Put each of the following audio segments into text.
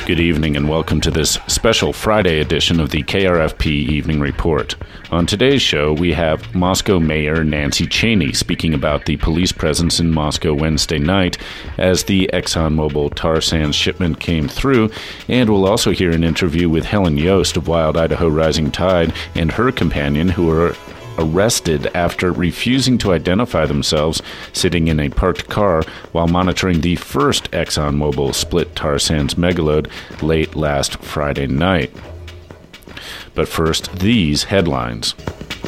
Good evening and welcome to this special Friday edition of the KRFP Evening Report. On today's show, we have Moscow Mayor Nancy Cheney speaking about the police presence in Moscow Wednesday night as the ExxonMobil tar sands shipment came through, and we'll also hear an interview with Helen Yost of Wild Idaho Rising Tide and her companion, who were arrested after refusing to identify themselves sitting in a parked car while monitoring the first ExxonMobil split tar sands megaload late last Friday night. But first, these headlines.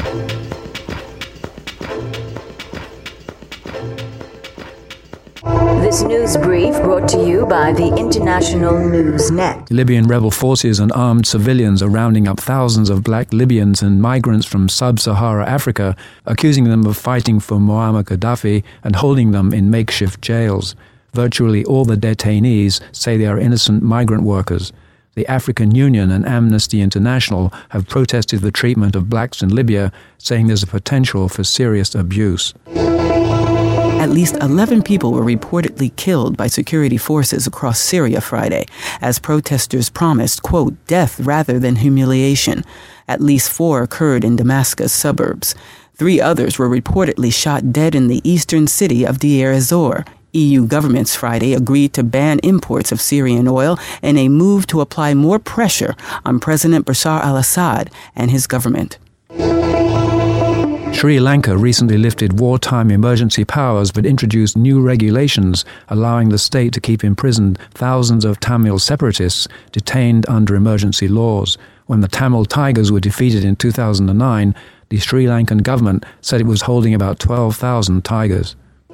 This news brief brought to you by the International News Net. Libyan rebel forces and armed civilians are rounding up thousands of black Libyans and migrants from sub-Sahara Africa, accusing them of fighting for Muammar Gaddafi and holding them in makeshift jails. Virtually all the detainees say they are innocent migrant workers. The African Union and Amnesty International have protested the treatment of blacks in Libya, saying there's a potential for serious abuse. At least 11 people were reportedly killed by security forces across Syria Friday, as protesters promised, quote, death rather than humiliation. At least 4 occurred in Damascus suburbs. 3 others were reportedly shot dead in the eastern city of Deir ez-Zor. EU governments Friday agreed to ban imports of Syrian oil in a move to apply more pressure on President Bashar al-Assad and his government. Sri Lanka recently lifted wartime emergency powers but introduced new regulations allowing the state to keep imprisoned thousands of Tamil separatists detained under emergency laws. When the Tamil Tigers were defeated in 2009, the Sri Lankan government said it was holding about 12,000 tigers.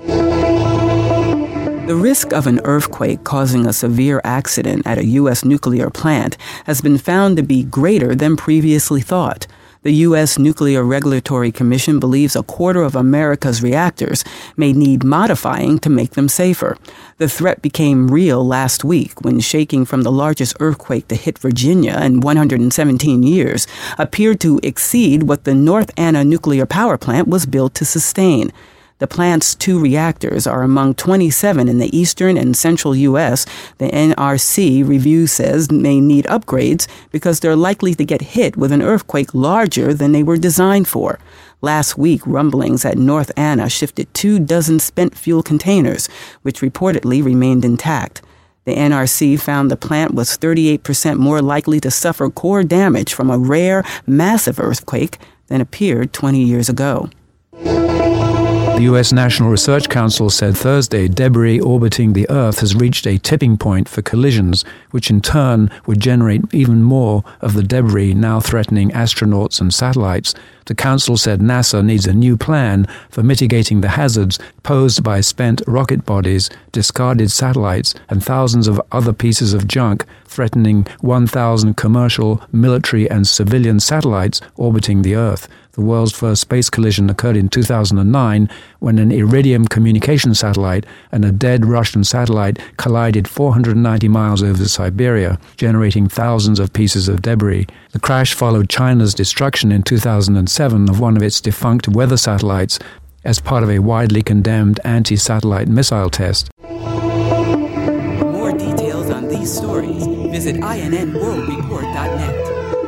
The risk of an earthquake causing a severe accident at a U.S. nuclear plant has been found to be greater than previously thought. The U.S. Nuclear Regulatory Commission believes a quarter of America's reactors may need modifying to make them safer. The threat became real last week when shaking from the largest earthquake to hit Virginia in 117 years appeared to exceed what the North Anna nuclear power plant was built to sustain. The plant's 2 reactors are among 27 in the eastern and central U.S. The NRC review says may need upgrades because they're likely to get hit with an earthquake larger than they were designed for. Last week, rumblings at North Anna shifted 24 spent fuel containers, which reportedly remained intact. The NRC found the plant was 38% more likely to suffer core damage from a rare, massive earthquake than appeared 20 years ago. The U.S. National Research Council said Thursday debris orbiting the Earth has reached a tipping point for collisions, which in turn would generate even more of the debris now threatening astronauts and satellites. The council said NASA needs a new plan for mitigating the hazards posed by spent rocket bodies, discarded satellites, and thousands of other pieces of junk threatening 1,000 commercial, military, and civilian satellites orbiting the Earth. The world's first space collision occurred in 2009 when an Iridium communication satellite and a dead Russian satellite collided 490 miles over Siberia, generating thousands of pieces of debris. The crash followed China's destruction in 2007 of one of its defunct weather satellites as part of a widely condemned anti-satellite missile test. For more details on these stories, visit INNWorldReport.net.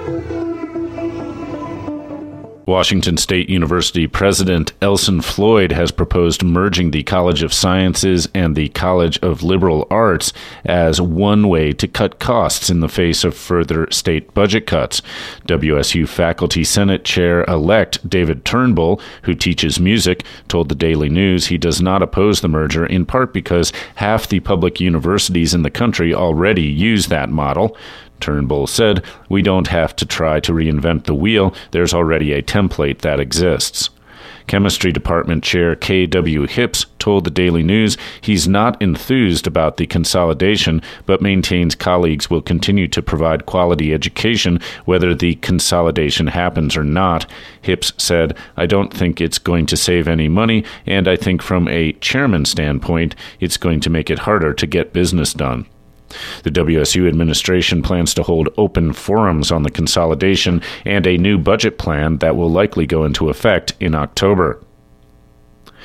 Washington State University President Elson Floyd has proposed merging the College of Sciences and the College of Liberal Arts as one way to cut costs in the face of further state budget cuts. WSU Faculty Senate Chair-elect David Turnbull, who teaches music, told the Daily News he does not oppose the merger, in part because half the public universities in the country already use that model. Turnbull said, "We don't have to try to reinvent the wheel. There's already a template that exists." Chemistry Department Chair K.W. Hipps told the Daily News he's not enthused about the consolidation, but maintains colleagues will continue to provide quality education whether the consolidation happens or not. Hipps said, "I don't think it's going to save any money, and I think from a chairman standpoint, it's going to make it harder to get business done." The WSU administration plans to hold open forums on the consolidation and a new budget plan that will likely go into effect in October.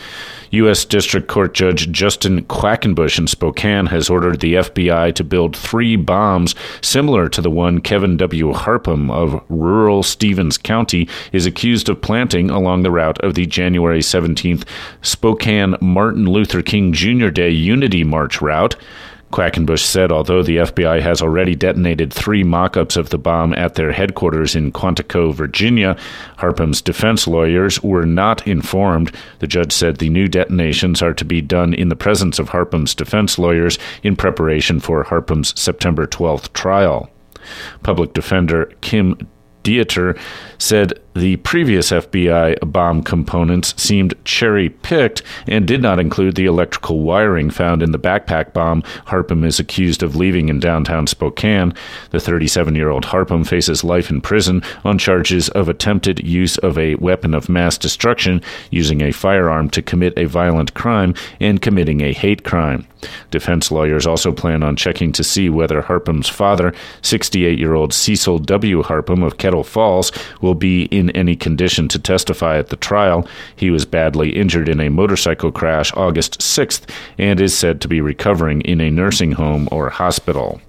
U.S. District Court Judge Justin Quackenbush in Spokane has ordered the FBI to build 3 bombs similar to the one Kevin W. Harpham of rural Stevens County is accused of planting along the route of the January 17th Spokane Martin Luther King Jr. Day Unity March route. Quackenbush said although the FBI has already detonated 3 mock-ups of the bomb at their headquarters in Quantico, Virginia, Harpham's defense lawyers were not informed. The judge said the new detonations are to be done in the presence of Harpham's defense lawyers in preparation for Harpham's September 12th trial. Public defender Kim Dieter said the previous FBI bomb components seemed cherry-picked and did not include the electrical wiring found in the backpack bomb Harpham is accused of leaving in downtown Spokane. The 37-year-old Harpham faces life in prison on charges of attempted use of a weapon of mass destruction, using a firearm to commit a violent crime, and committing a hate crime. Defense lawyers also plan on checking to see whether Harpham's father, 68-year-old Cecil W. Harpham of Kettle Falls, will be in any condition to testify at the trial. He was badly injured in a motorcycle crash August 6th and is said to be recovering in a nursing home or hospital.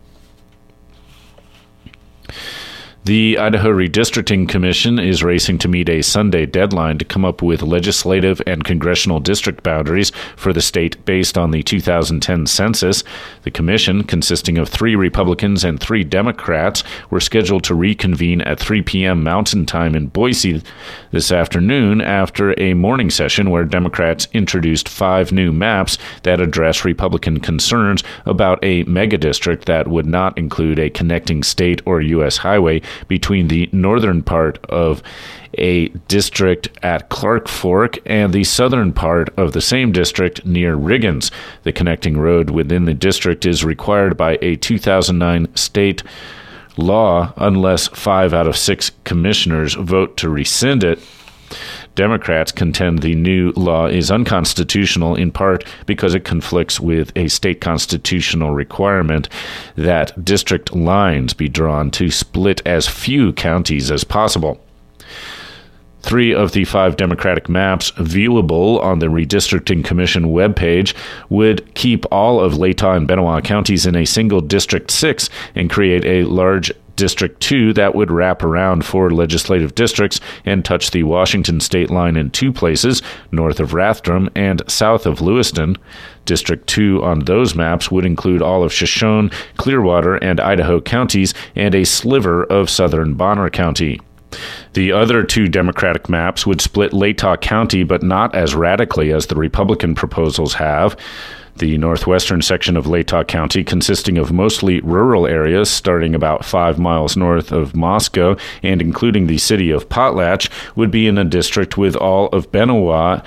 The Idaho Redistricting Commission is racing to meet a Sunday deadline to come up with legislative and congressional district boundaries for the state based on the 2010 census. The commission, consisting of 3 Republicans and 3 Democrats, were scheduled to reconvene at 3 p.m. Mountain Time in Boise this afternoon after a morning session where Democrats introduced 5 new maps that address Republican concerns about a megadistrict that would not include a connecting state or U.S. highway between the northern part of a district at Clark Fork and the southern part of the same district near Riggins. The connecting road within the district is required by a 2009 state law unless 5 out of 6 commissioners vote to rescind it. Democrats contend the new law is unconstitutional in part because it conflicts with a state constitutional requirement that district lines be drawn to split as few counties as possible. 3 of the 5 Democratic maps viewable on the Redistricting Commission webpage would keep all of Latah and Benoit counties in a single District 6 and create a large District 2 that would wrap around 4 legislative districts and touch the Washington state line in 2 places, north of Rathdrum and south of Lewiston. District 2 on those maps would include all of Shoshone, Clearwater, and Idaho counties and a sliver of southern Bonner County. The other 2 Democratic maps would split Latah County, but not as radically as the Republican proposals have. The northwestern section of Latah County, consisting of mostly rural areas starting about 5 miles north of Moscow and including the city of Potlatch, would be in a district with all of Benoit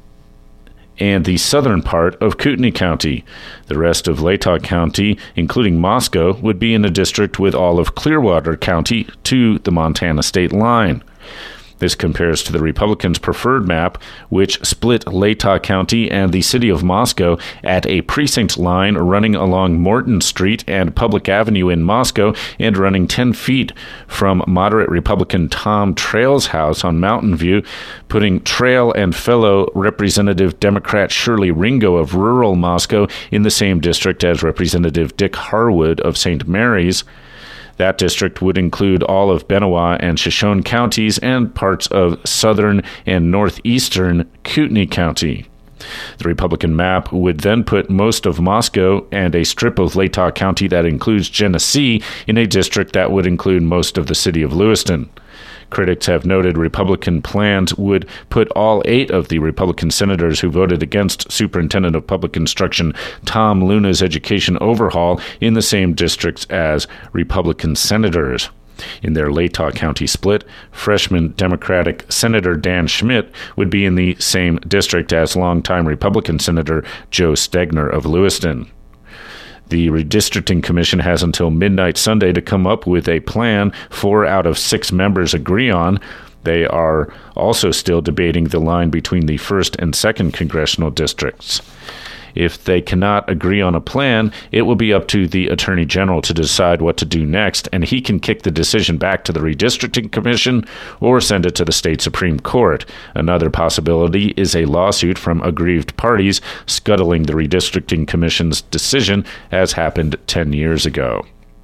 and the southern part of Kootenai County. The rest of Latah County, including Moscow, would be in a district with all of Clearwater County to the Montana state line. This compares to the Republicans' preferred map, which split Latah County and the city of Moscow at a precinct line running along Morton Street and Public Avenue in Moscow and running 10 feet from moderate Republican Tom Trail's house on Mountain View, putting Trail and fellow Representative Democrat Shirley Ringo of rural Moscow in the same district as Representative Dick Harwood of St. Mary's. That district would include all of Benoit and Shoshone counties and parts of southern and northeastern Kootenai County. The Republican map would then put most of Moscow and a strip of Latah County that includes Genesee in a district that would include most of the city of Lewiston. Critics have noted Republican plans would put all 8 of the Republican senators who voted against Superintendent of Public Instruction Tom Luna's education overhaul in the same districts as Republican senators. In their Latah County split, freshman Democratic Senator Dan Schmidt would be in the same district as longtime Republican Senator Joe Stegner of Lewiston. The Redistricting Commission has until midnight Sunday to come up with a plan 4 out of 6 members agree on. They are also still debating the line between the 1st and 2nd congressional districts. If they cannot agree on a plan, it will be up to the Attorney General to decide what to do next, and he can kick the decision back to the Redistricting Commission or send it to the state Supreme Court. Another possibility is a lawsuit from aggrieved parties scuttling the Redistricting Commission's decision, as happened 10 years ago.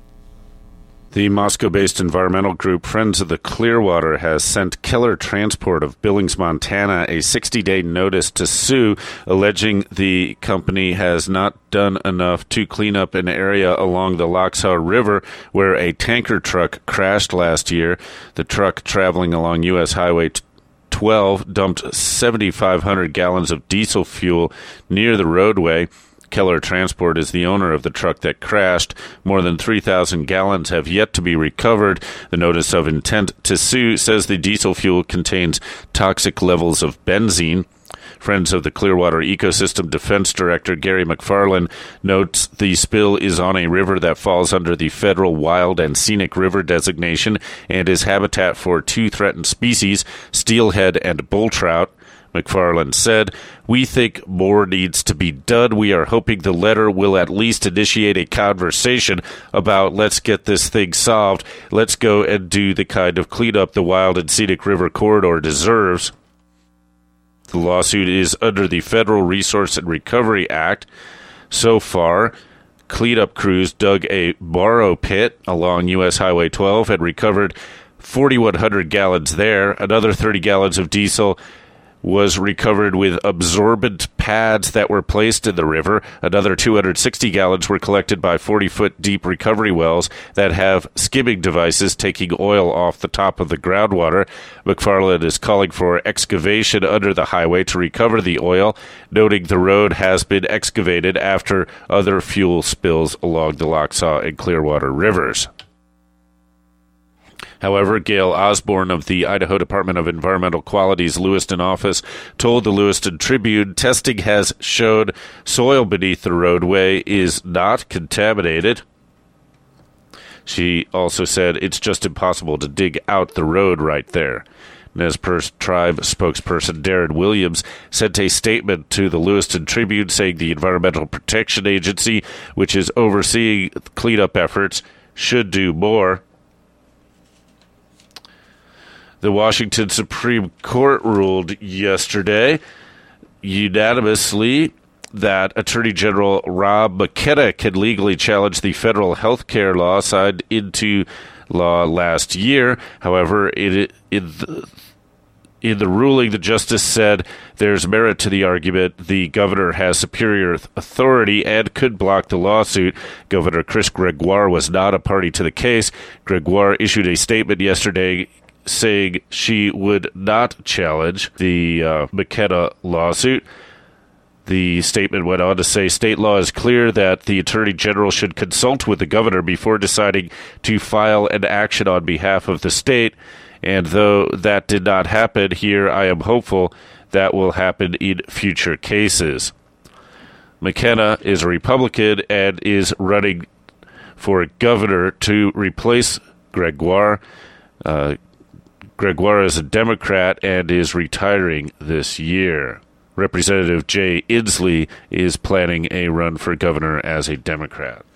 The Moscow-based environmental group Friends of the Clearwater has sent Keller Transport of Billings, Montana, a 60-day notice to sue, alleging the company has not done enough to clean up an area along the Laxaw River where a tanker truck crashed last year. The truck traveling along U.S. Highway 12 dumped 7,500 gallons of diesel fuel near the roadway. Keller Transport is the owner of the truck that crashed. More than 3,000 gallons have yet to be recovered. The notice of intent to sue says the diesel fuel contains toxic levels of benzene. Friends of the Clearwater Ecosystem Defense Director Gary McFarland notes the spill is on a river that falls under the federal wild and scenic river designation and is habitat for two threatened species, steelhead and bull trout. McFarland said, "We think more needs to be done. We are hoping the letter will at least initiate a conversation about let's get this thing solved. Let's go and do the kind of cleanup the wild and scenic river corridor deserves." The lawsuit is under the Federal Resource and Recovery Act. So far, cleanup crews dug a borrow pit along U.S. Highway 12 and recovered 4,100 gallons there. Another 30 gallons of diesel was recovered with absorbent pads that were placed in the river. Another 260 gallons were collected by 40-foot deep recovery wells that have skimming devices taking oil off the top of the groundwater. McFarland is calling for excavation under the highway to recover the oil, noting the road has been excavated after other fuel spills along the Laxaw and Clearwater rivers. However, Gail Osborne of the Idaho Department of Environmental Quality's Lewiston office told the Lewiston Tribune testing has showed soil beneath the roadway is not contaminated. She also said it's just impossible to dig out the road right there. Nez Perce Tribe spokesperson Darren Williams sent a statement to the Lewiston Tribune saying the Environmental Protection Agency, which is overseeing cleanup efforts, should do more. The Washington Supreme Court ruled yesterday unanimously that Attorney General Rob McKenna can legally challenge the federal health care law signed into law last year. However, in the ruling, the justice said there's merit to the argument. The governor has superior authority and could block the lawsuit. Governor Chris Gregoire was not a party to the case. Gregoire issued a statement yesterday saying she would not challenge the McKenna lawsuit. The statement went on to say state law is clear that the Attorney General should consult with the governor before deciding to file an action on behalf of the state. And though that did not happen here, I am hopeful that will happen in future cases. McKenna is a Republican and is running for governor to replace Gregoire. Gregoire is a Democrat and is retiring this year. Representative Jay Inslee is planning a run for governor as a Democrat.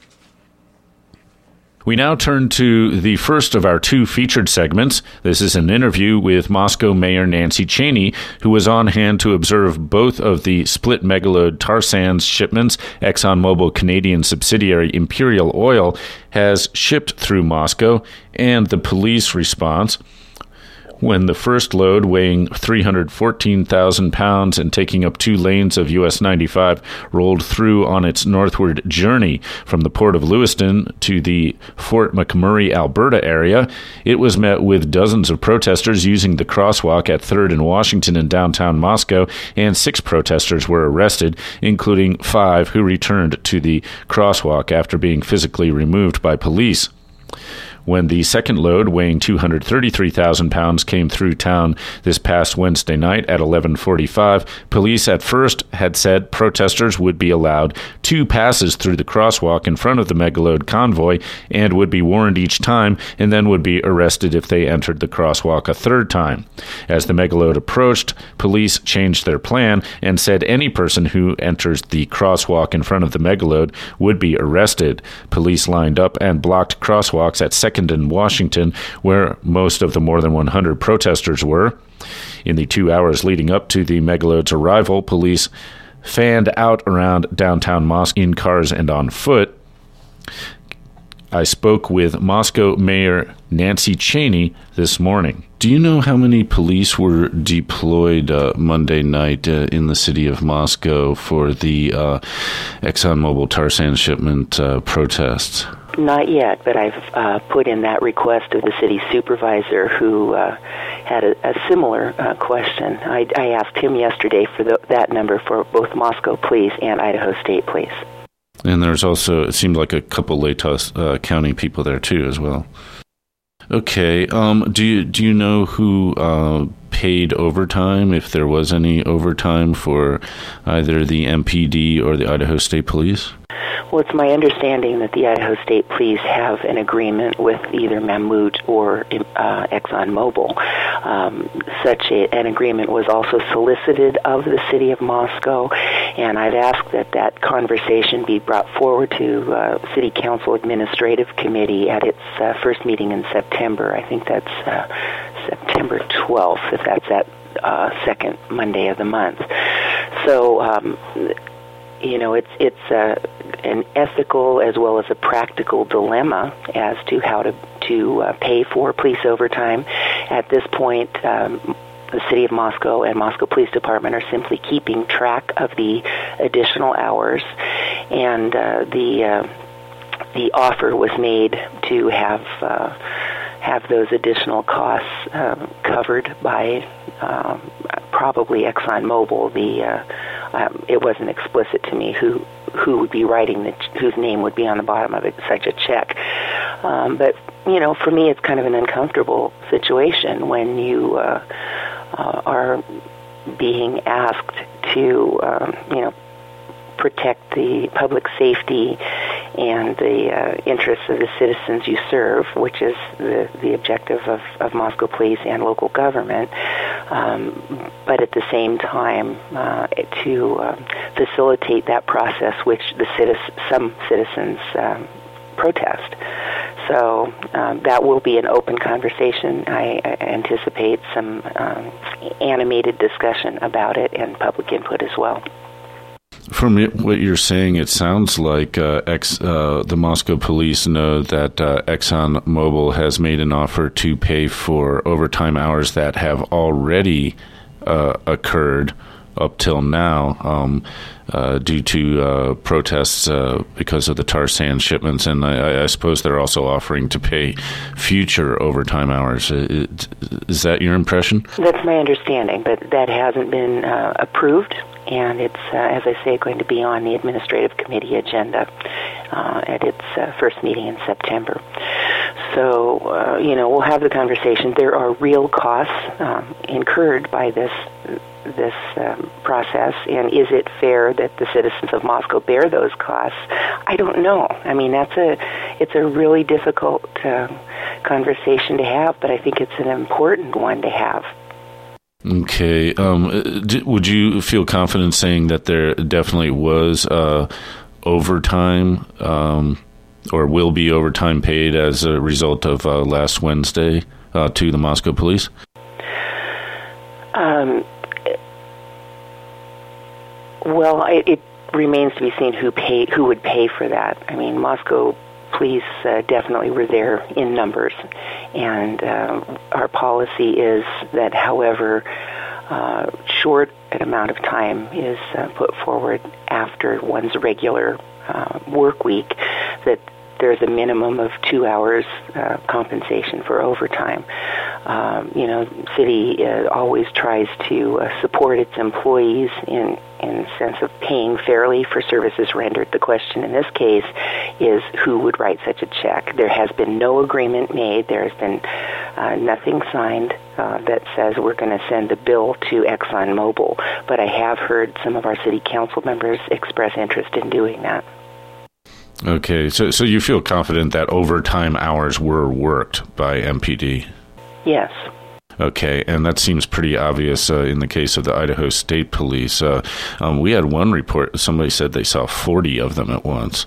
We now turn to the first of our two featured segments. This is an interview with Moscow Mayor Nancy Cheney, who was on hand to observe both of the split megaload tar sands shipments ExxonMobil Canadian subsidiary Imperial Oil has shipped through Moscow, and the police response. When the first load, weighing 314,000 pounds and taking up 2 lanes of US 95, rolled through on its northward journey from the port of Lewiston to the Fort McMurray, Alberta area, it was met with dozens of protesters using the crosswalk at 3rd and Washington in downtown Moscow, and 6 protesters were arrested, including 5 who returned to the crosswalk after being physically removed by police. When the second load, weighing 233,000 pounds, came through town this past Wednesday night at 11:45, police at first had said protesters would be allowed 2 passes through the crosswalk in front of the megaload convoy and would be warned each time and then would be arrested if they entered the crosswalk a third time. As the megaload approached, police changed their plan and said any person who enters the crosswalk in front of the megaload would be arrested. Police lined up and blocked crosswalks at 2nd and Washington, where most of the more than 100 protesters were. In the 2 hours leading up to the megaload's arrival, police fanned out around downtown Moscow in cars and on foot. I spoke with Moscow Mayor Nancy Cheney this morning. Do you know how many police were deployed Monday night in the city of Moscow for the ExxonMobil tar sand shipment protests? Not yet, but I've put in that request of the city supervisor who had a similar question. I asked him yesterday for that number for both Moscow Police and Idaho State Police. And there's also, it seemed like a couple Latos County people there too as well. Okay, do you know who paid overtime, if there was any overtime for either the MPD or the Idaho State Police? Well, it's my understanding that the Idaho State Police have an agreement with either Mammoet or ExxonMobil. Such an agreement was also solicited of the city of Moscow, and I've asked that conversation be brought forward to City Council Administrative Committee at its first meeting in September. I think that's September 12th, if that's that second Monday of the month. So, it's an ethical as well as a practical dilemma as to how to pay for police overtime. At this point, the City of Moscow and Moscow Police Department are simply keeping track of the additional hours, and the offer was made to have those additional costs covered by probably ExxonMobil. It wasn't explicit to me who would be writing whose name would be on the bottom of such a check. But for me, it's kind of an uncomfortable situation when you are being asked to protect the public safety and the interests of the citizens you serve, which is the objective of Moscow Police and local government, but at the same time to facilitate that process which some citizens protest. So that will be an open conversation. I anticipate some animated discussion about it and public input as well. From what you're saying, it sounds like the Moscow police know that ExxonMobil has made an offer to pay for overtime hours that have already occurred up till now due to protests because of the tar sand shipments. And I suppose they're also offering to pay future overtime hours. Is that your impression? That's my understanding, but that hasn't been approved. And it's, as I say, going to be on the Administrative Committee agenda at its first meeting in September. So, we'll have the conversation. There are real costs incurred by this process, and is it fair that the citizens of Moscow bear those costs? I don't know. I mean, it's a really difficult conversation to have, but I think it's an important one to have. Okay. Would you feel confident saying that there definitely was overtime or will be overtime paid as a result of last Wednesday to the Moscow police? Well, it remains to be seen who would pay for that. I mean, Moscow police definitely were there in numbers, and our policy is that however short an amount of time is put forward after one's regular work week, that there's a minimum of 2 hours compensation for overtime. city always tries to support its employees in sense of paying fairly for services rendered. The question in this case is who would write such a check. There has been no agreement made. There has been nothing signed that says we're going to send a bill to ExxonMobil, but I have heard some of our city council members express interest in doing that. Okay, so you feel confident that overtime hours were worked by MPD? Yes. Okay, and that seems pretty obvious in the case of the Idaho State Police. We had one report, somebody said they saw 40 of them at once.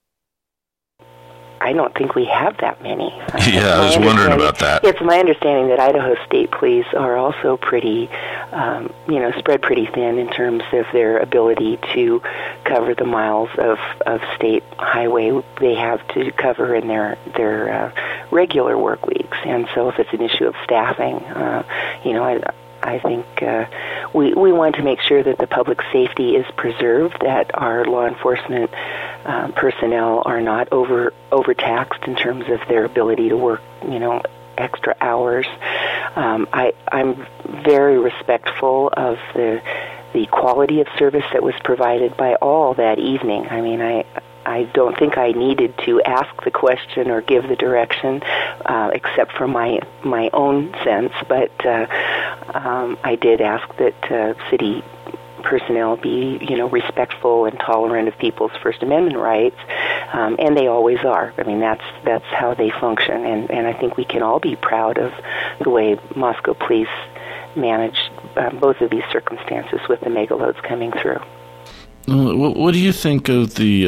I don't think we have that many. Yeah, I was wondering about that. It's my understanding that Idaho State Police are also pretty, spread pretty thin in terms of their ability to cover the miles of state highway they have to cover in their regular work weeks. And so if it's an issue of staffing, I think we want to make sure that the public safety is preserved, that our law enforcement personnel are not overtaxed in terms of their ability to work, extra hours. I'm very respectful of the quality of service that was provided by all that evening. I mean, I don't think I needed to ask the question or give the direction, except for my own sense. But I did ask that city personnel be, respectful and tolerant of people's First Amendment rights, and they always are. I mean, that's how they function, and I think we can all be proud of the way Moscow Police managed both of these circumstances with the megaloads coming through. What do you think of the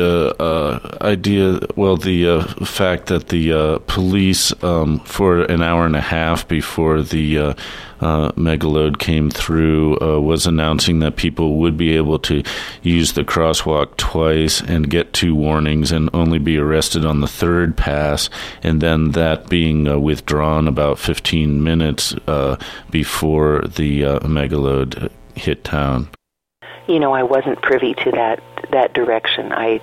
fact that the police, for an hour and a half before the megaload came through, was announcing that people would be able to use the crosswalk twice and get 2 warnings and only be arrested on the third pass, and then that being withdrawn about 15 minutes before the megalode hit town? I wasn't privy to that direction. I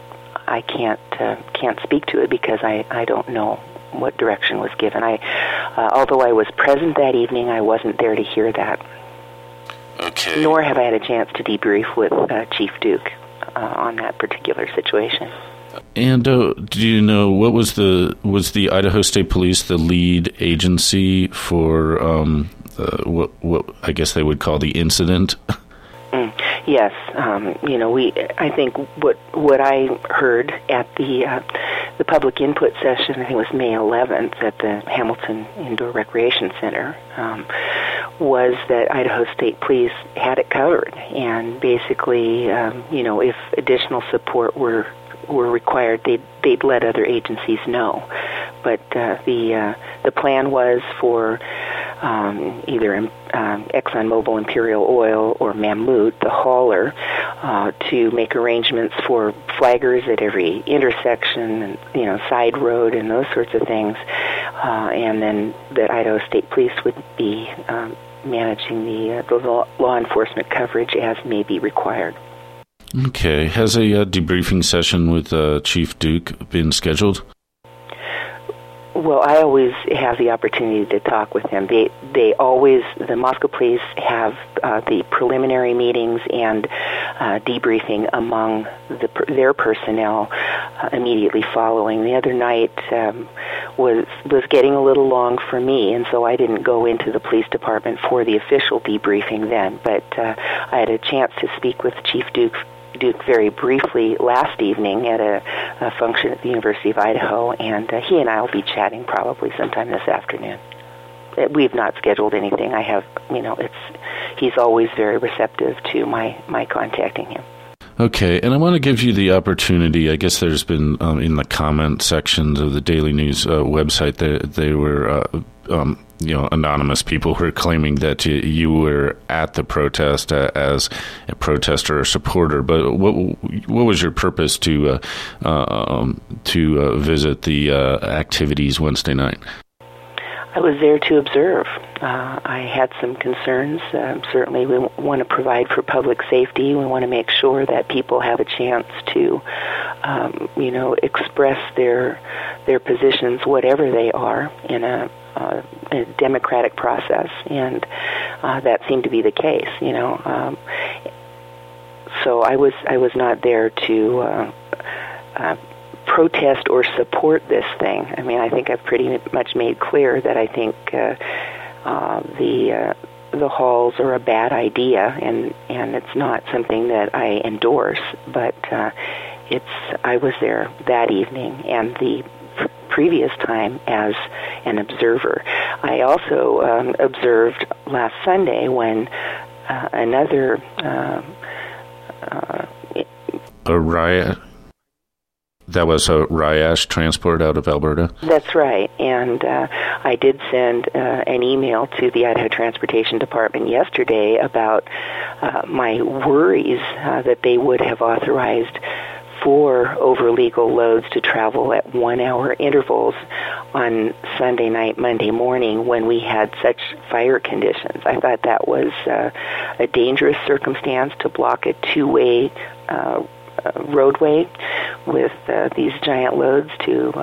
can't speak to it because I don't know what direction was given. Although I was present that evening, I wasn't there to hear that. Okay. Nor have I had a chance to debrief with Chief Duke on that particular situation. And do you know was the Idaho State Police the lead agency for what I guess they would call the incident? Yes, I think what I heard at the public input session, I think it was May 11th at the Hamilton Indoor Recreation Center, was that Idaho State Police had it covered, and basically, if additional support were required, they'd let other agencies know. But the plan was for either ExxonMobil Imperial Oil or Mammoth, the hauler, to make arrangements for flaggers at every intersection and side road and those sorts of things, and then that Idaho State Police would be managing the law enforcement coverage as may be required. Okay. Has a debriefing session with Chief Duke been scheduled? Well, I always have the opportunity to talk with them. They always, the Moscow Police have the preliminary meetings and debriefing among their personnel immediately following. The other night was getting a little long for me, and so I didn't go into the police department for the official debriefing then. But I had a chance to speak with Chief Duke very briefly last evening at a function at the University of Idaho, and he and I will be chatting probably sometime this afternoon. We've not scheduled anything. He's always very receptive to my contacting him. Okay, and I want to give you the opportunity. I guess there's been in the comment sections of the Daily News website they were anonymous people who are claiming that you were at the protest as a protester or supporter. But what was your purpose to visit the activities Wednesday night? I was there to observe. I had some concerns. Certainly, we want to provide for public safety. We want to make sure that people have a chance to express their positions, whatever they are, in a democratic process, and that seemed to be the case. So I was not there to protest or support this thing. I mean, I think I've pretty much made clear that I think the halls are a bad idea, and it's not something that I endorse. But I was there that evening and the previous time as an observer. I also observed last Sunday when another a riot. That was a Riash transport out of Alberta? That's right. And I did send an email to the Idaho Transportation Department yesterday about my worries that they would have authorized 4 over-legal loads to travel at 1-hour intervals on Sunday night, Monday morning, when we had such fire conditions. I thought that was a dangerous circumstance to block a 2-way roadway with these giant loads to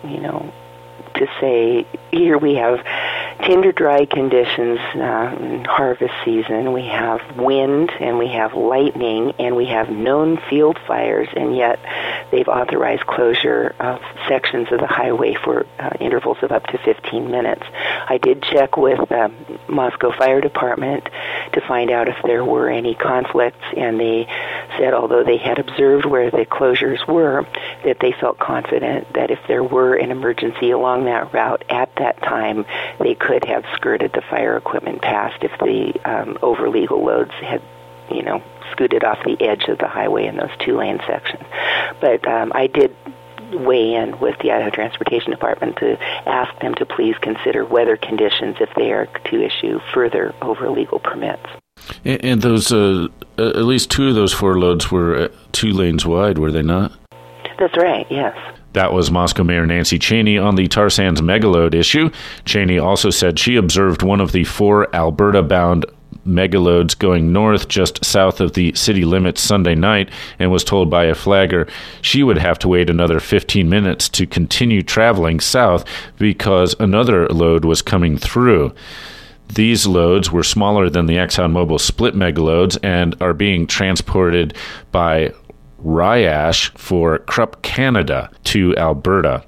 say, here we have tinder dry conditions in harvest season, we have wind, and we have lightning, and we have known field fires, and yet they've authorized closure of sections of the highway for intervals of up to 15 minutes. I did check with Moscow Fire Department to find out if there were any conflicts, and they said, although they had observed where the closures were, that they felt confident that if there were an emergency along that route at that time, they could have skirted the fire equipment past if the over-legal loads had, scooted off the edge of the highway in those 2-lane sections. But I did weigh in with the Idaho Transportation Department to ask them to please consider weather conditions if they are to issue further over-legal permits. And those, at least 2 of those 4 loads were 2 lanes wide, were they not? That's right, yes. That was Moscow Mayor Nancy Cheney on the tar sands megaload issue. Cheney also said she observed one of the 4 Alberta-bound megaloads going north just south of the city limits Sunday night and was told by a flagger she would have to wait another 15 minutes to continue traveling south because another load was coming through. These loads were smaller than the ExxonMobil split megaloads and are being transported by Riash for Krupp Canada to Alberta.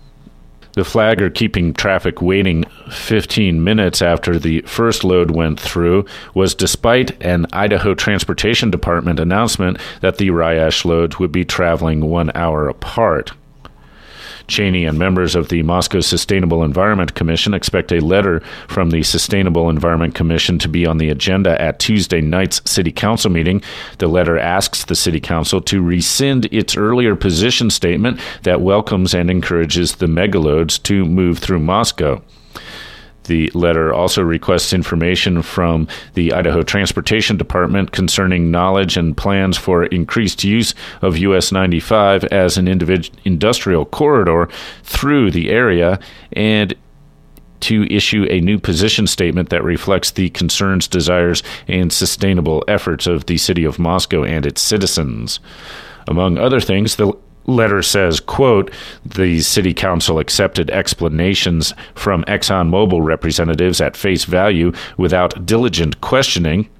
The flagger keeping traffic waiting 15 minutes after the first load went through was despite an Idaho Transportation Department announcement that the Riash loads would be traveling 1 hour apart. Cheney and members of the Moscow Sustainable Environment Commission expect a letter from the Sustainable Environment Commission to be on the agenda at Tuesday night's City Council meeting. The letter asks the City Council to rescind its earlier position statement that welcomes and encourages the megaloads to move through Moscow. The letter also requests information from the Idaho Transportation Department concerning knowledge and plans for increased use of US 95 as an industrial corridor through the area, and to issue a new position statement that reflects the concerns, desires, and sustainable efforts of the city of Moscow and its citizens. Among other things, the letter says, quote, the city council accepted explanations from ExxonMobil representatives at face value without diligent questioning.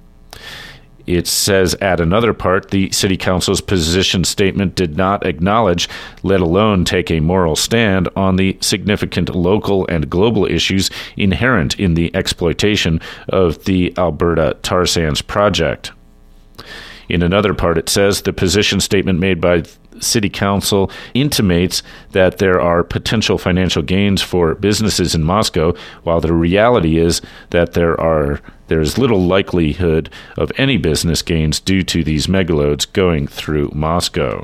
It says at another part, the city council's position statement did not acknowledge, let alone take a moral stand on the significant local and global issues inherent in the exploitation of the Alberta tar sands project. In another part, it says the position statement made by City Council intimates that there are potential financial gains for businesses in Moscow, while the reality is that there is little likelihood of any business gains due to these megaloads going through Moscow.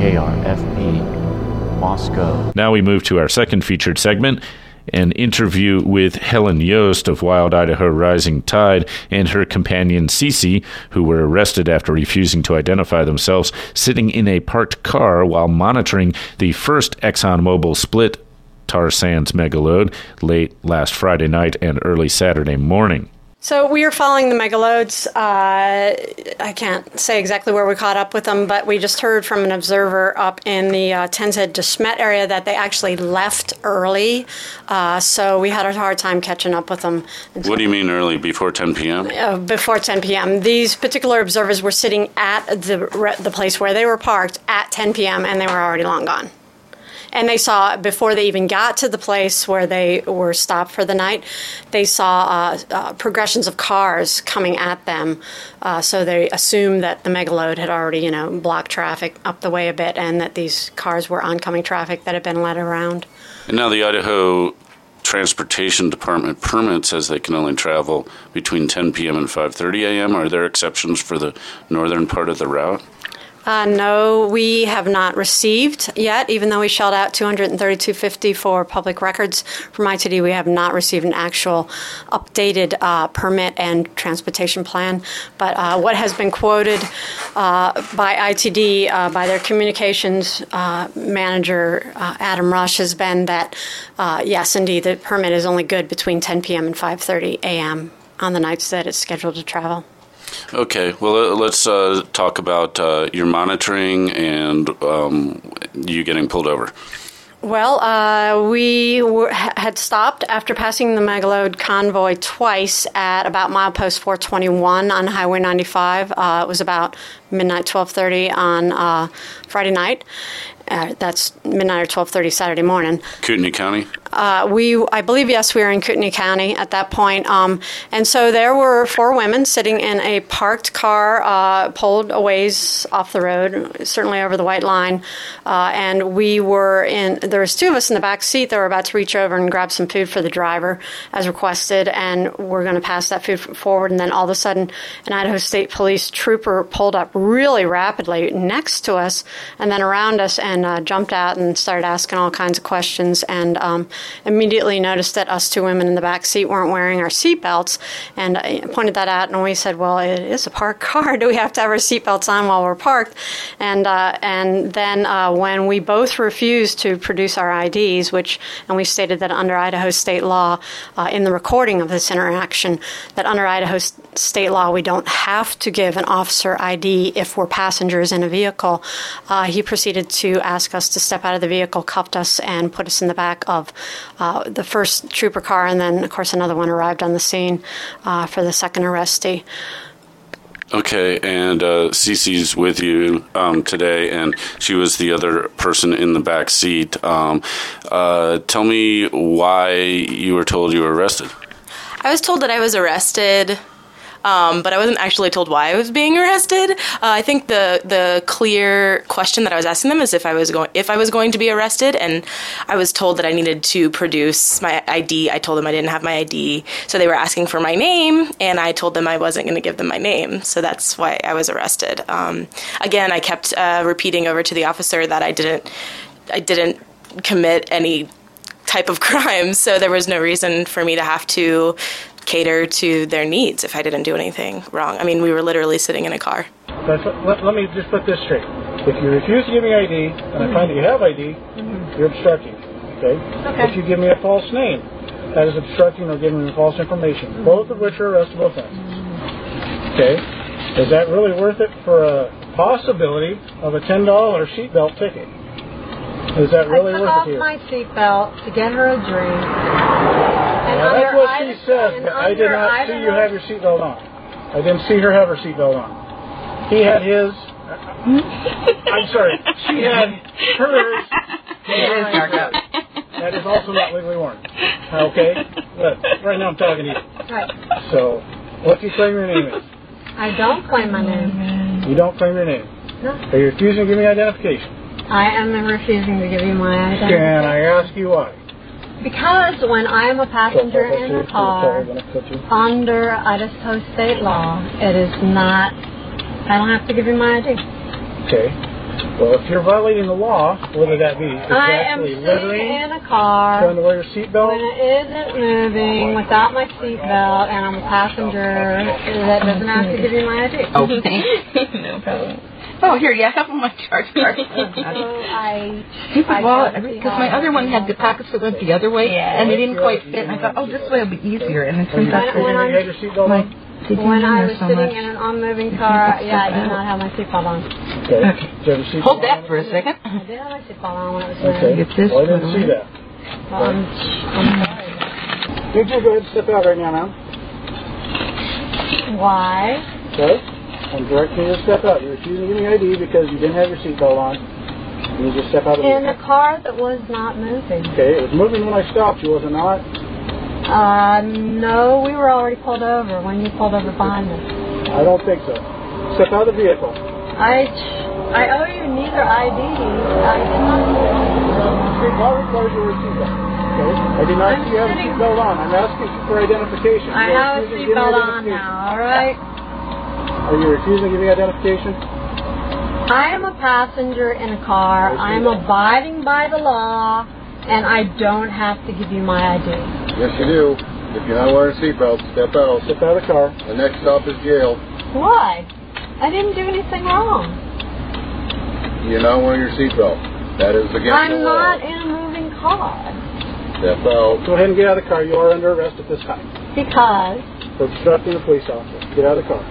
KRFP, Moscow. Now we move to our second featured segment, an interview with Helen Yost of Wild Idaho Rising Tide and her companion Cece, who were arrested after refusing to identify themselves, sitting in a parked car while monitoring the first ExxonMobil split tar sands megaload late last Friday night and early Saturday morning. So we are following the megaloads. I can't say exactly where we caught up with them, but we just heard from an observer up in the Tenzed de Smet area that they actually left early. So we had a hard time catching up with them. What do you mean early? Before 10 p.m.? Before 10 p.m. These particular observers were sitting at the place where they were parked at 10 p.m. and they were already long gone. And they saw, before they even got to the place where they were stopped for the night, they saw progressions of cars coming at them. So they assumed that the megalode had already, blocked traffic up the way a bit and that these cars were oncoming traffic that had been led around. And now the Idaho Transportation Department permit says they can only travel between 10 p.m. and 5:30 a.m. Are there exceptions for the northern part of the route? No, we have not received yet. Even though we shelled out $232.50 for public records from ITD, we have not received an actual updated permit and transportation plan. But what has been quoted by ITD, by their communications manager, Adam Rush, has been that, yes, indeed, the permit is only good between 10 p.m. and 5:30 a.m. on the nights that it's scheduled to travel. Okay, well, let's talk about your monitoring and you getting pulled over. Well, we had stopped after passing the megalode convoy twice at about milepost 421 on Highway 95. It was about midnight, 12:30 on Friday night. That's midnight or 12:30 Saturday morning. Kootenai County? I believe, yes, we were in Kootenai County at that point. And so there were 4 women sitting in a parked car, pulled a ways off the road, certainly over the white line. And there was 2 of us in the back seat that were about to reach over and grab some food for the driver as requested. And we're going to pass that food forward. And then all of a sudden, an Idaho State Police trooper pulled up really rapidly next to us and then around us and jumped out and started asking all kinds of questions, and immediately noticed that us 2 women in the back seat weren't wearing our seatbelts, and I pointed that out, and we said, well, it is a parked car. Do we have to have our seatbelts on while we're parked? And then when we both refused to produce our IDs, and we stated that under Idaho state law, in the recording of this interaction, that under Idaho state law, we don't have to give an officer ID if we're passengers in a vehicle, he proceeded to ask us to step out of the vehicle, cuffed us, and put us in the back of the first trooper car, and then, of course, another one arrived on the scene for the second arrestee. Okay, and Cece's with you today, and she was the other person in the back seat. Tell me why you were told you were arrested. I was told that I was arrested, but I wasn't actually told why I was being arrested. I think the clear question that I was asking them is if I was going to be arrested, and I was told that I needed to produce my ID. I told them I didn't have my ID, so they were asking for my name, and I told them I wasn't going to give them my name, so that's why I was arrested. Again, I kept repeating over to the officer that I didn't commit any type of crime, so there was no reason for me to have to cater to their needs if I didn't do anything wrong. I mean, we were literally sitting in a car. Let me just put this straight. If you refuse to give me ID, and I find that you have ID, you're obstructing. Okay? If you give me a false name, that is obstructing or giving me false information, both of which are arrestable offenses. Okay? Is that really worth it for a possibility of a $10 seatbelt ticket? Is that really worth it here? I took off my seatbelt to get her a drink. Now, that's what she said, but I did not see you have your seatbelt on. I didn't see her have her seatbelt on. He had his. I'm sorry. She had hers. That is also not legally worn. Okay? But right now I'm talking to you. Right. So, what do you claim your name is? I don't claim my name. You don't claim your name? No. Are you refusing to give me identification? I am refusing to give you my identification. Can I ask you why? Because when I am a passenger in a car under Idaho state law, it is not, I don't have to give you my ID. Okay. Well, if you're violating the law, whether that be I am sitting in a car trying to wear your seatbelt, when it isn't moving without my seatbelt, and I'm a passenger that doesn't have to give you my ID. Okay. No problem. Oh, here, yeah, I have my charge card. Stupid wallet, because my other one had the pockets that went the other way, and they didn't quite fit, and I thought, oh, this way will be easier, and it turns out when I was sitting in an on-moving car, I did not have my seatbelt on. Okay. Hold that for a second. I did have my seatbelt on when it was okay. Get this I didn't see that. Well, I'm sorry. You just go ahead and step out right now, ma'am. Why? Okay. I'm directing you to step out. You're refusing to give me ID because you didn't have your seatbelt on. You just step out of the In a car that was not moving. Okay, it was moving when I stopped you, was it not? No, we were already pulled over when you pulled over behind us. I don't think so. Step out of the vehicle. I owe you neither ID. I did not. Why requires your seatbelt? Okay. I did not see you have a seatbelt on. I'm asking for identification. I have a seatbelt on now, all right? Are you refusing to give me identification? I am a passenger in a car. I am abiding by the law, and I don't have to give you my ID. Yes, you do. If you're not wearing a seatbelt, step out. Step out of the car. The next stop is jail. Why? I didn't do anything wrong. You're not wearing your seatbelt. That is against the law. I'm not in a moving car. Step out. Go ahead and get out of the car. You are under arrest at this time. Because? For obstructing a police officer. Get out of the car.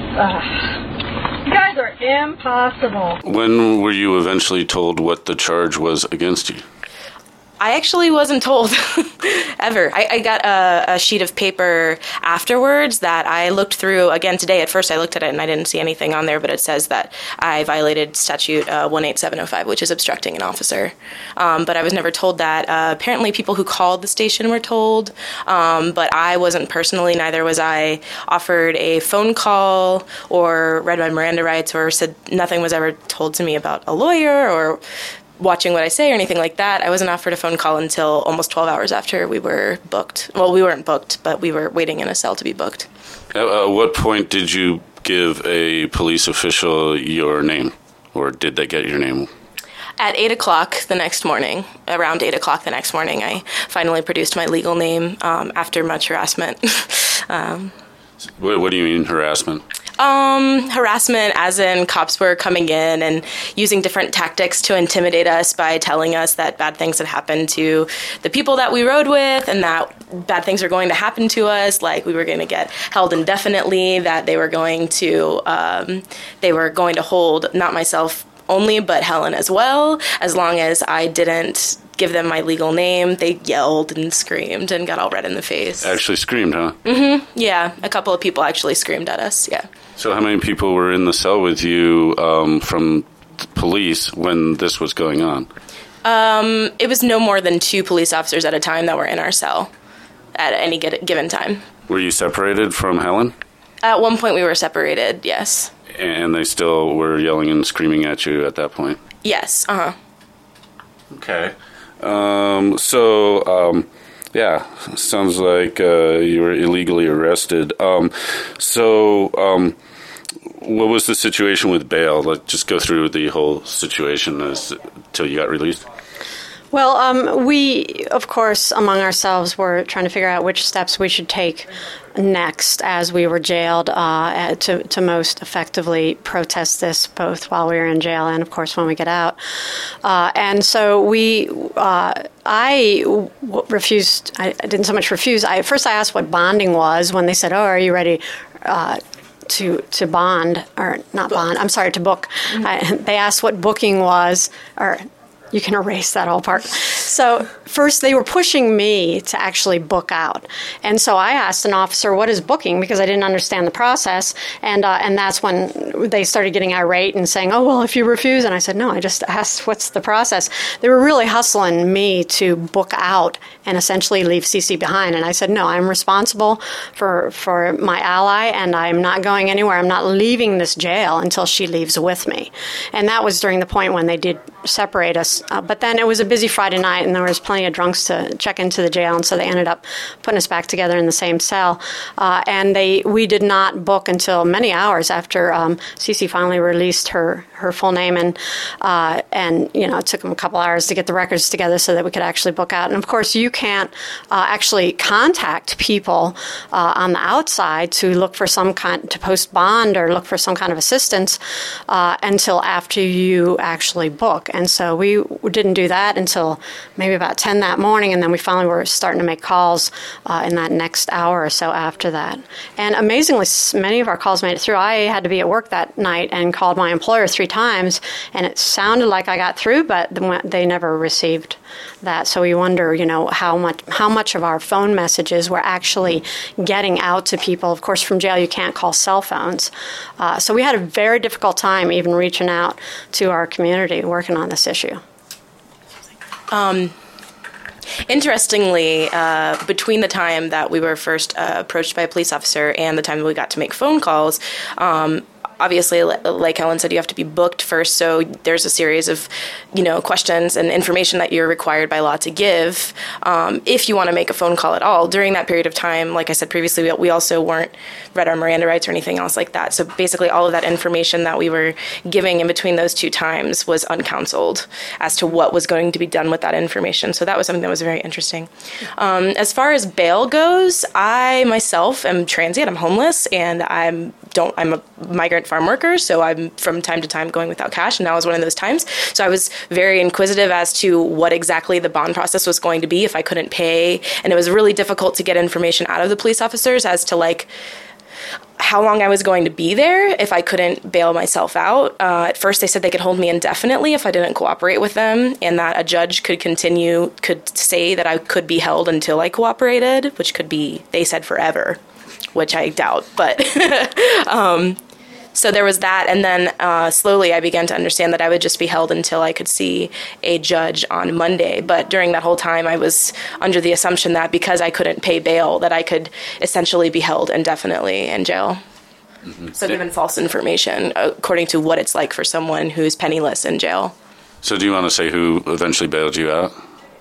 You guys are impossible. When were you eventually told what the charge was against you? I actually wasn't told ever. I got a sheet of paper afterwards that I looked through again today. At first I looked at it and I didn't see anything on there, but it says that I violated statute 18705, which is obstructing an officer. But I was never told that. Apparently people who called the station were told, but I wasn't personally, neither was I offered a phone call or read my Miranda rights or said nothing was ever told to me about a lawyer or watching what I say or anything like that. I wasn't offered a phone call until almost 12 hours after we were booked. Well, we weren't booked, but we were waiting in a cell to be booked. At what point did you give a police official your name, or did they get your name? At 8 o'clock the next morning, around 8 o'clock the next morning, I finally produced my legal name after much harassment. What do you mean harassment? Harassment as in cops were coming in and using different tactics to intimidate us by telling us that bad things had happened to the people that we rode with and that bad things were going to happen to us, like we were going to get held indefinitely, that they were going to hold not myself only, but Helen as well, as long as I didn't give them my legal name. They yelled and screamed and got all red in the face. Actually screamed, huh? Mm-hmm. Yeah, a couple of people actually screamed at us, yeah. So how many people were in the cell with you from the police when this was going on? It was no more than 2 police officers at a time that were in our cell at any given time. Were you separated from Helen? At one point we were separated, yes. And they still were yelling and screaming at you at that point? Yes, uh-huh. Okay. Yeah, sounds like you were illegally arrested. What was the situation with bail? Let's just go through the whole situation till you got released. Well, we, of course, among ourselves were trying to figure out which steps we should take next as we were jailed to most effectively protest this, both while we were in jail and, of course, when we get out. And so I refused. I didn't so much refuse. First I asked what bonding was when they said, "Oh, are you ready to bond?" Or not bond. I'm sorry, to book. They asked what booking was, or you can erase that whole part. So first they were pushing me to actually book out. And so I asked an officer, what is booking? Because I didn't understand the process. And that's when they started getting irate and saying, oh, well, if you refuse. And I said, no, I just asked what's the process. They were really hustling me to book out and essentially leave CC behind. And I said, no, I'm responsible for my ally and I'm not going anywhere. I'm not leaving this jail until she leaves with me. And that was during the point when they did separate us. But then it was a busy Friday night, and there was plenty of drunks to check into the jail, and so they ended up putting us back together in the same cell. And we did not book until many hours after Cece finally released her full name, and it took them a couple hours to get the records together so that we could actually book out. And of course, you can't actually contact people on the outside to look for to post bond or look for some kind of assistance until after you actually book. And so we didn't do that until maybe about 10 that morning, and then we finally were starting to make calls in that next hour or so after that. And amazingly, many of our calls made it through. I had to be at work that night and called my employer 3 times, and it sounded like I got through, but they never received that. So we wonder, how much of our phone messages were actually getting out to people. Of course, from jail, you can't call cell phones. So we had a very difficult time even reaching out to our community working on this issue. Interestingly, between the time that we were first approached by a police officer and the time that we got to make phone calls, obviously, like Helen said, you have to be booked first, so there's a series of, questions and information that you're required by law to give if you want to make a phone call at all. During that period of time, like I said previously, we also weren't read our Miranda rights or anything else like that. So basically, all of that information that we were giving in between those 2 times was uncounseled as to what was going to be done with that information. So that was something that was very interesting. As far as bail goes, I myself am transient. I'm homeless, and I'm a migrant farm worker, so I'm from time to time going without cash, and that was one of those times. So I was very inquisitive as to what exactly the bond process was going to be if I couldn't pay, and it was really difficult to get information out of the police officers as to how long I was going to be there if I couldn't bail myself out. At first, they said they could hold me indefinitely if I didn't cooperate with them, and that a judge could say that I could be held until I cooperated, which could be, they said, forever, which I doubt, but so there was that, and then slowly I began to understand that I would just be held until I could see a judge on Monday. But during that whole time, I was under the assumption that because I couldn't pay bail, that I could essentially be held indefinitely in jail. Mm-hmm. So given false information, according to what it's like for someone who's penniless in jail. So do you want to say who eventually bailed you out?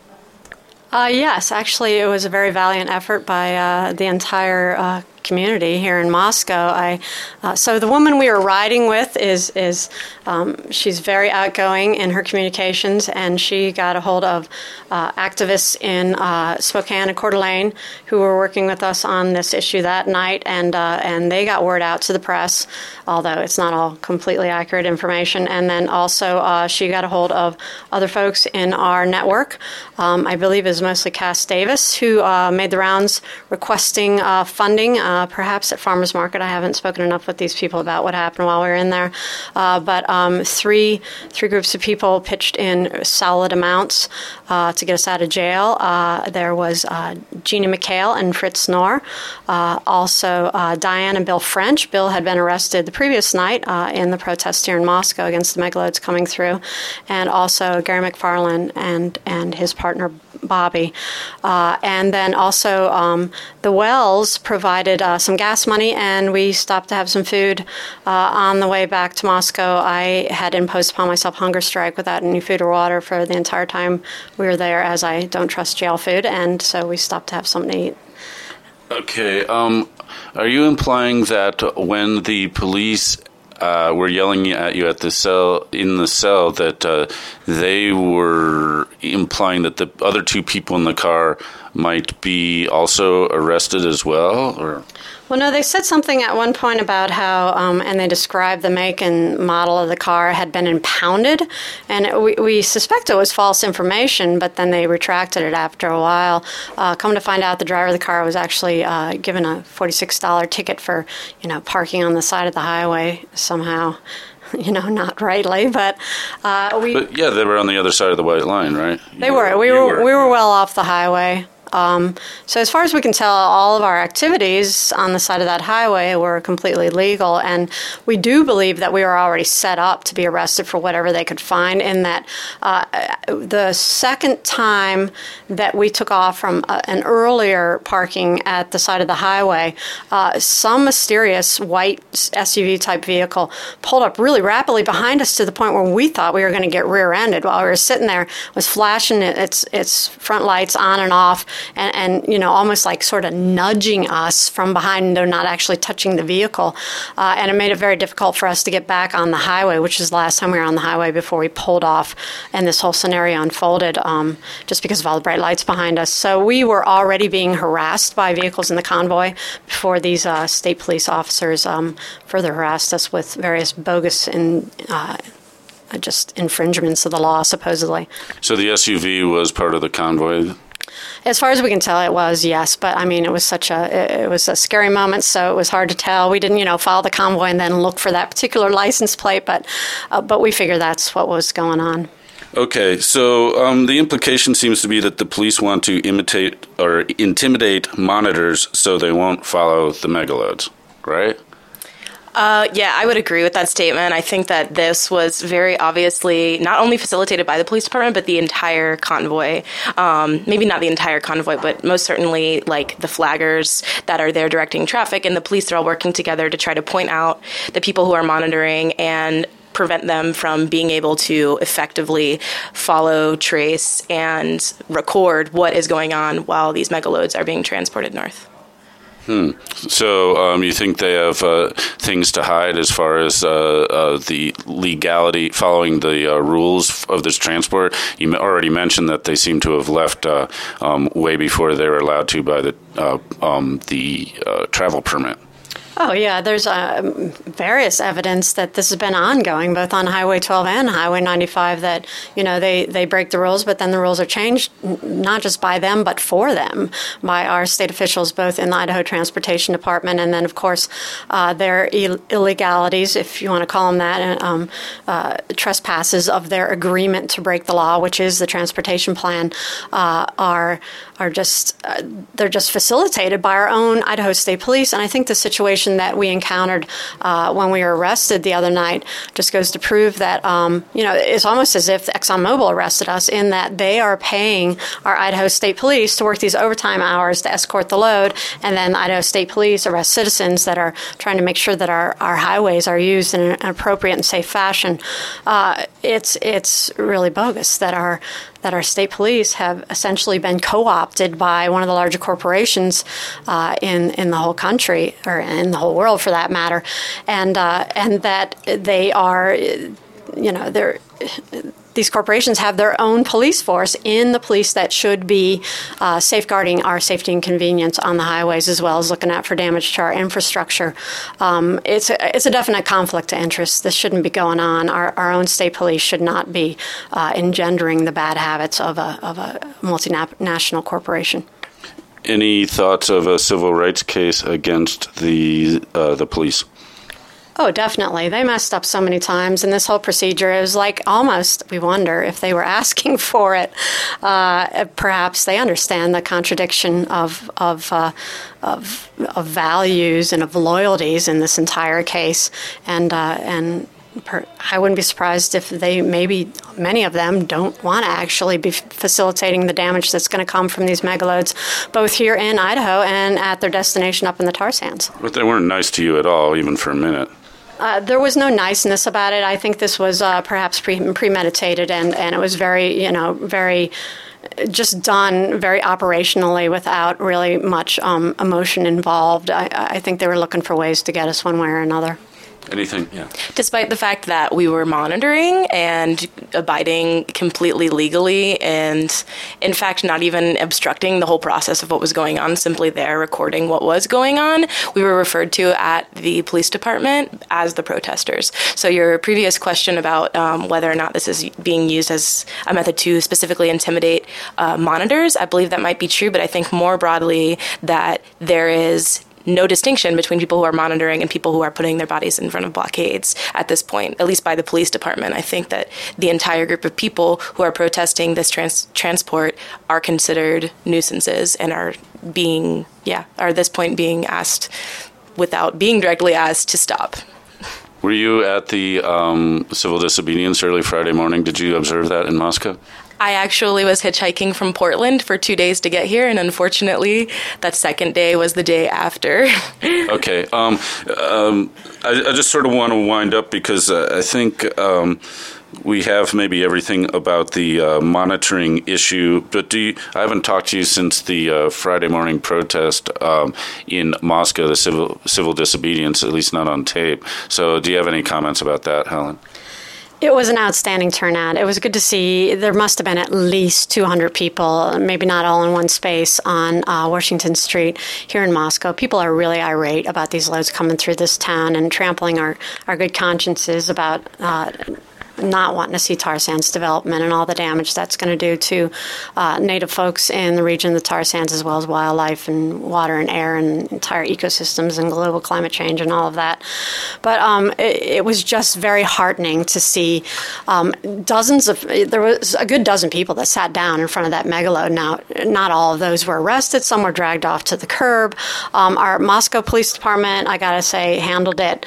Yes, actually, it was a very valiant effort by the entire community here in Moscow. So the woman we were riding with is she's very outgoing in her communications, and she got a hold of activists in Spokane and Coeur d'Alene who were working with us on this issue that night, and they got word out to the press, although it's not all completely accurate information. And then also she got a hold of other folks in our network. I believe it was mostly Cass Davis, who made the rounds requesting funding, perhaps at Farmers Market. I haven't spoken enough with these people about what happened while we were in there. But three groups of people pitched in solid amounts to get us out of jail. There was Gina McHale and Fritz Knorr. Also Diane and Bill French. Bill had been arrested the previous night in the protest here in Moscow against the megaloads coming through. And also Gary McFarland and his partner Bobby. And then also the Wells provided some gas money, and we stopped to have some food on the way back to Moscow. I had imposed upon myself hunger strike without any food or water for the entire time we were there, as I don't trust jail food, and so we stopped to have something to eat. Okay. Are you implying that when the police were yelling at you at the cell that they were implying that the other 2 people in the car might be also arrested as well, or? Well, no, they said something at one point about how, and they described the make and model of the car had been impounded, and we suspect it was false information, but then they retracted it after a while. Come to find out, the driver of the car was actually given a $46 ticket for, parking on the side of the highway somehow. Not rightly, but But yeah, they were on the other side of the white line, right? They were. We were well off the highway. So as far as we can tell, all of our activities on the side of that highway were completely legal, and we do believe that we were already set up to be arrested for whatever they could find, in that the second time that we took off from an earlier parking at the side of the highway, some mysterious white SUV-type vehicle pulled up really rapidly behind us to the point where we thought we were going to get rear-ended while we were sitting there. It was flashing its front lights on and off, and almost like sort of nudging us from behind. They're not actually touching the vehicle. And it made it very difficult for us to get back on the highway, which is the last time we were on the highway before we pulled off and this whole scenario unfolded, just because of all the bright lights behind us. So we were already being harassed by vehicles in the convoy before these state police officers further harassed us with various bogus and just infringements of the law, supposedly. So the SUV was part of the convoy? As far as we can tell, it was, yes. But, I mean, it was a scary moment, so it was hard to tell. We didn't, follow the convoy and then look for that particular license plate, but we figured that's what was going on. Okay, so the implication seems to be that the police want to imitate or intimidate monitors so they won't follow the megaloads, right? Yeah, I would agree with that statement. I think that this was very obviously not only facilitated by the police department, but the entire convoy. Maybe not the entire convoy, but most certainly like the flaggers that are there directing traffic and the police are all working together to try to point out the people who are monitoring and prevent them from being able to effectively follow, trace, and record what is going on while these megaloads are being transported north. So you think they have things to hide as far as the legality, following the rules of this transport? You already mentioned that they seem to have left way before they were allowed to by the travel permit. Oh, yeah, there's various evidence that this has been ongoing, both on Highway 12 and Highway 95, that, they break the rules, but then the rules are changed, not just by them, but for them, by our state officials, both in the Idaho Transportation Department, and then, of course, their illegalities, if you want to call them that, trespasses of their agreement to break the law, which is the transportation plan, they're just facilitated by our own Idaho State Police. And I think the situation that we encountered when we were arrested the other night just goes to prove that, it's almost as if ExxonMobil arrested us, in that they are paying our Idaho State Police to work these overtime hours to escort the load, and then Idaho State Police arrest citizens that are trying to make sure that our highways are used in an appropriate and safe fashion. It's really bogus that our state police have essentially been co-opted by one of the larger corporations in the whole country, or in the whole world for that matter, and that they are, these corporations have their own police force in the police that should be safeguarding our safety and convenience on the highways, as well as looking out for damage to our infrastructure. It's a definite conflict of interest. This shouldn't be going on. Our own state police should not be engendering the bad habits of a multinational corporation. Any thoughts of a civil rights case against the police? Oh, definitely. They messed up so many times, and this whole procedure, it was like almost, we wonder if they were asking for it. Perhaps they understand the contradiction of values and of loyalties in this entire case, and I wouldn't be surprised if many of them don't want to actually be facilitating the damage that's going to come from these megaloads, both here in Idaho and at their destination up in the tar sands. But they weren't nice to you at all, even for a minute. There was no niceness about it. I think this was perhaps premeditated, and it was very, very just done very operationally without really much emotion involved. I think they were looking for ways to get us one way or another. Anything? Yeah. Despite the fact that we were monitoring and abiding completely legally, and in fact not even obstructing the whole process of what was going on, simply there recording what was going on, we were referred to at the police department as the protesters. So your previous question about whether or not this is being used as a method to specifically intimidate monitors, I believe that might be true, but I think more broadly that there is no distinction between people who are monitoring and people who are putting their bodies in front of blockades at this point, at least by the police department. I think that the entire group of people who are protesting this transport are considered nuisances and are at this point being asked, without being directly asked, to stop. Were you at the civil disobedience early Friday morning? Did you observe that in Moscow? I actually was hitchhiking from Portland for 2 days to get here, and unfortunately, that second day was the day after. Okay. I just sort of want to wind up because I think We have maybe everything about the monitoring issue, but I haven't talked to you since the Friday morning protest in Moscow, the civil disobedience, at least not on tape. So do you have any comments about that, Helen? It was an outstanding turnout. It was good to see. There must have been at least 200 people, maybe not all in one space, on Washington Street here in Moscow. People are really irate about these loads coming through this town and trampling our good consciences about not wanting to see tar sands development and all the damage that's going to do to native folks in the region of the tar sands, as well as wildlife and water and air and entire ecosystems and global climate change and all of that. But it was just very heartening to see there was a good dozen people that sat down in front of that megaload. Now, not all of those were arrested. Some were dragged off to the curb. Our Moscow Police Department, I got to say, handled it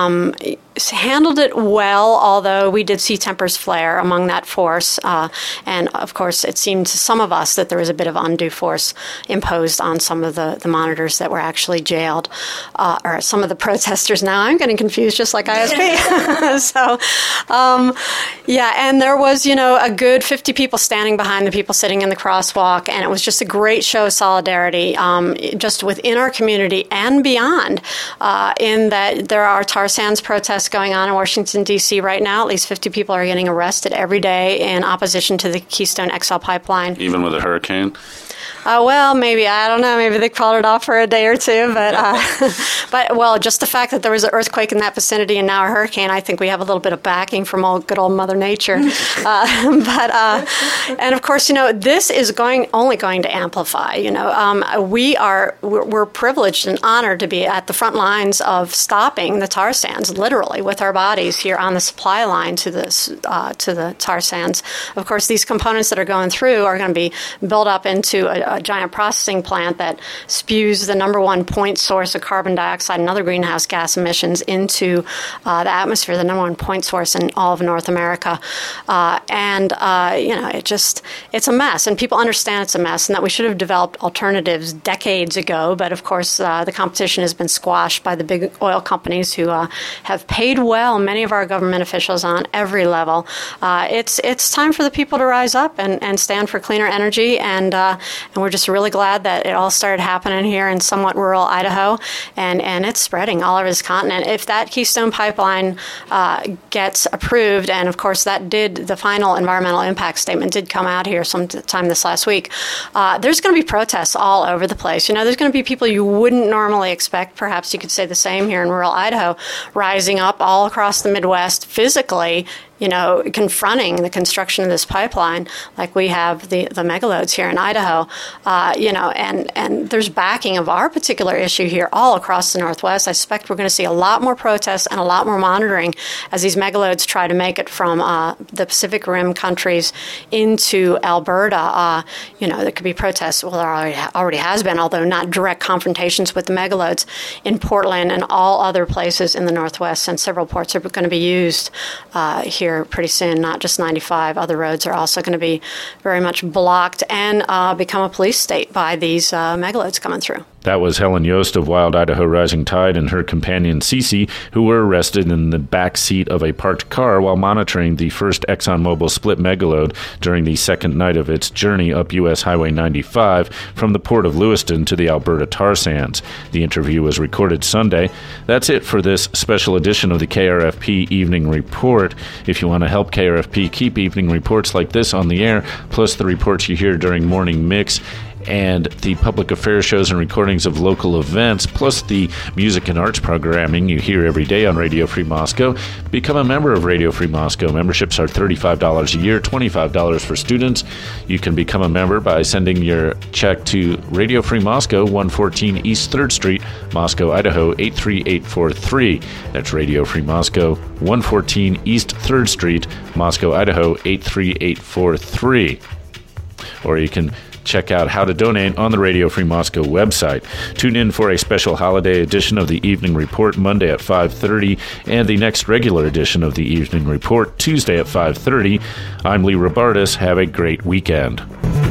well, although we did see tempers flare among that force. And, of course, it seemed to some of us that there was a bit of undue force imposed on some of the monitors that were actually jailed, or some of the protesters. Now I'm getting confused, just like ISP. So, and there was, a good 50 people standing behind the people sitting in the crosswalk, and it was just a great show of solidarity, just within our community and beyond, in that there are tar sands protests going on in Washington, D.C. right now. At least 50 people are getting arrested every day in opposition to the Keystone XL pipeline. Even with a hurricane? Well, maybe, I don't know, maybe they called it off for a day or two, but just the fact that there was an earthquake in that vicinity and now a hurricane, I think we have a little bit of backing from good old Mother Nature. And of course, this is only going to amplify. We're privileged and honored to be at the front lines of stopping the tar sands, literally, with our bodies here on the supply line to the tar sands. Of course, these components that are going through are going to be built up into a giant processing plant that spews the number one point source of carbon dioxide and other greenhouse gas emissions into the atmosphere, the number one point source in all of North America. It's a mess, and people understand it's a mess and that we should have developed alternatives decades ago. But of course, the competition has been squashed by the big oil companies who have paid well many of our government officials on every level. It's time for the people to rise up and stand for cleaner energy, and we're just really glad that it all started happening here in somewhat rural Idaho, and it's spreading all over this continent. If that Keystone Pipeline gets approved, and of course the final environmental impact statement did come out here sometime this last week, there's going to be protests all over the place. There's going to be people you wouldn't normally expect, perhaps you could say the same here in rural Idaho, rising up all across the Midwest physically, confronting the construction of this pipeline, like we have the megaloads here in Idaho, and there's backing of our particular issue here all across the Northwest. I suspect we're going to see a lot more protests and a lot more monitoring as these megaloads try to make it from the Pacific Rim countries into Alberta. There could be protests. Well, there already has been, although not direct confrontations with the megaloads in Portland and all other places in the Northwest, and several ports are going to be used here pretty soon. Not just 95. Other roads are also going to be very much blocked and become a police state by these megaloads coming through. That was Helen Yost of Wild Idaho Rising Tide and her companion Cece, who were arrested in the back seat of a parked car while monitoring the first ExxonMobil split megaload during the second night of its journey up U.S. Highway 95 from the port of Lewiston to the Alberta tar sands. The interview was recorded Sunday. That's it for this special edition of the KRFP Evening Report. If you want to help KRFP keep evening reports like this on the air, plus the reports you hear during Morning Mix, and the public affairs shows and recordings of local events, plus the music and arts programming you hear every day on Radio Free Moscow, become a member of Radio Free Moscow. Memberships are $35 a year, $25 for students. You can become a member by sending your check to Radio Free Moscow, 114 East 3rd Street, Moscow, Idaho, 83843. That's Radio Free Moscow, 114 East 3rd Street, Moscow, Idaho, 83843. Or you can check out how to donate on the Radio Free Moscow website. Tune in for a special holiday edition of the Evening Report Monday at 5:30 and the next regular edition of the Evening Report Tuesday at 5:30. I'm Lee Robartis. Have a great weekend.